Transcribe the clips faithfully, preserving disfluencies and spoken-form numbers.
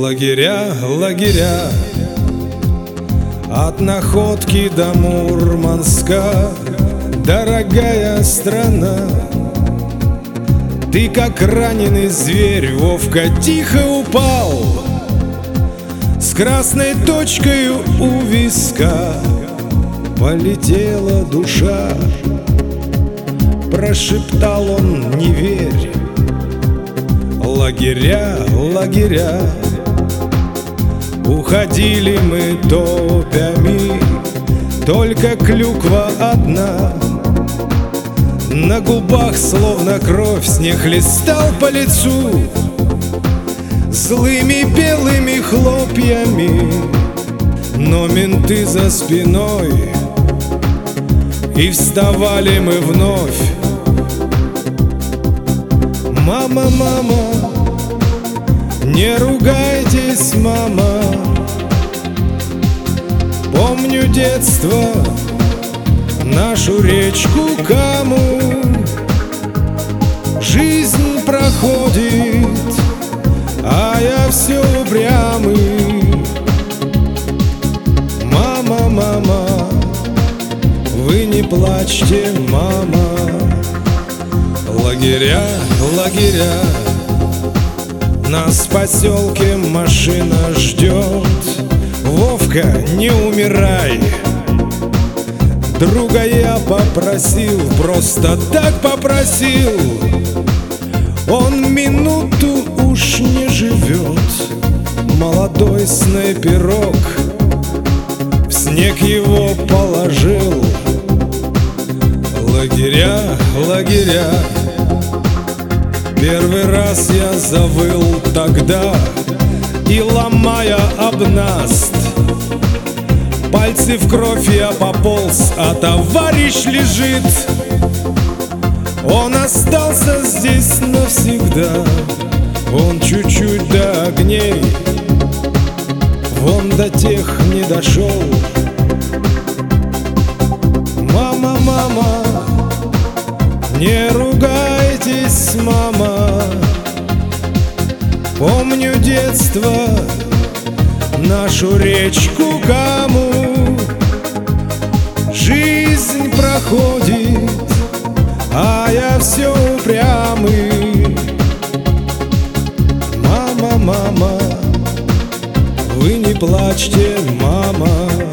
Лагеря, лагеря, от Находки до Мурманска, дорогая страна. Ты, как раненый зверь, Вовка, тихо упал с красной точкой у виска. Полетела душа, прошептал он, не верь. Лагеря, лагеря, уходили мы топями, только клюква одна. На губах словно кровь снег хлестал по лицу злыми белыми хлопьями. Но менты за спиной, и вставали мы вновь. Мама, мама, не ругайтесь, мама. Помню детство, нашу речку Каму. Жизнь проходит, а я все упрямый. Мама, мама, вы не плачьте, мама. Лагеря, лагеря, нас в поселке машина ждет. Вовка, не умирай. Друга я попросил, просто так попросил. Он минуту уж не живет. Молодой снайперок в снег его положил. Лагеря, лагеря, первый раз я завыл тогда, и ломая об наст, пальцы в кровь я пополз, а товарищ лежит. Он остался здесь навсегда. Он чуть-чуть до огней, вон до тех не дошел. Мама, мама, не ругайтесь, мама. Помню детство, нашу речку Каму. Жизнь проходит, а я все упрямый. Мама, мама, вы не плачьте, мама.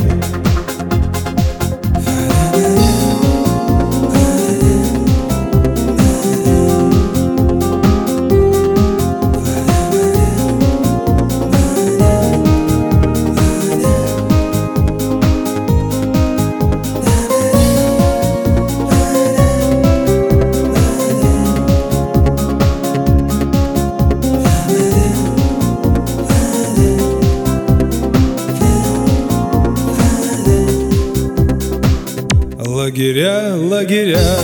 Лагеря, лагеря,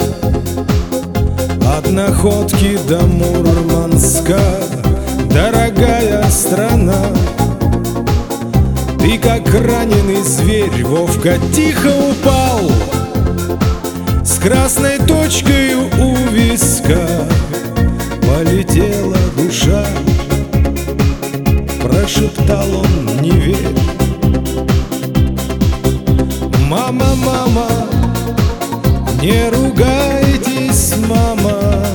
от Находки до Мурманска, дорогая страна. Ты, как раненый зверь, Вовка, тихо упал с красной точкой у виска. Полетела душа, прошептал он, не верь. Мама, мама, не ругайтесь, мама.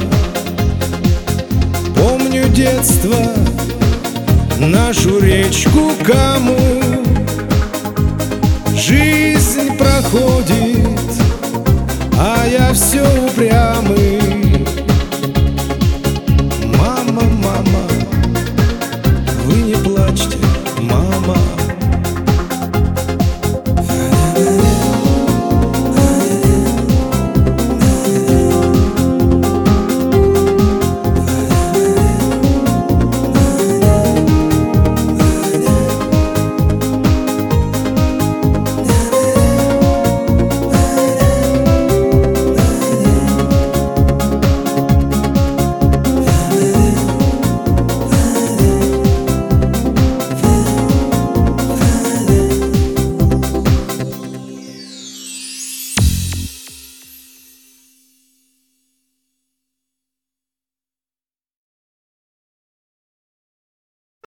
Помню детство, нашу речку Каму. Жизнь проходит, а я все упрямый.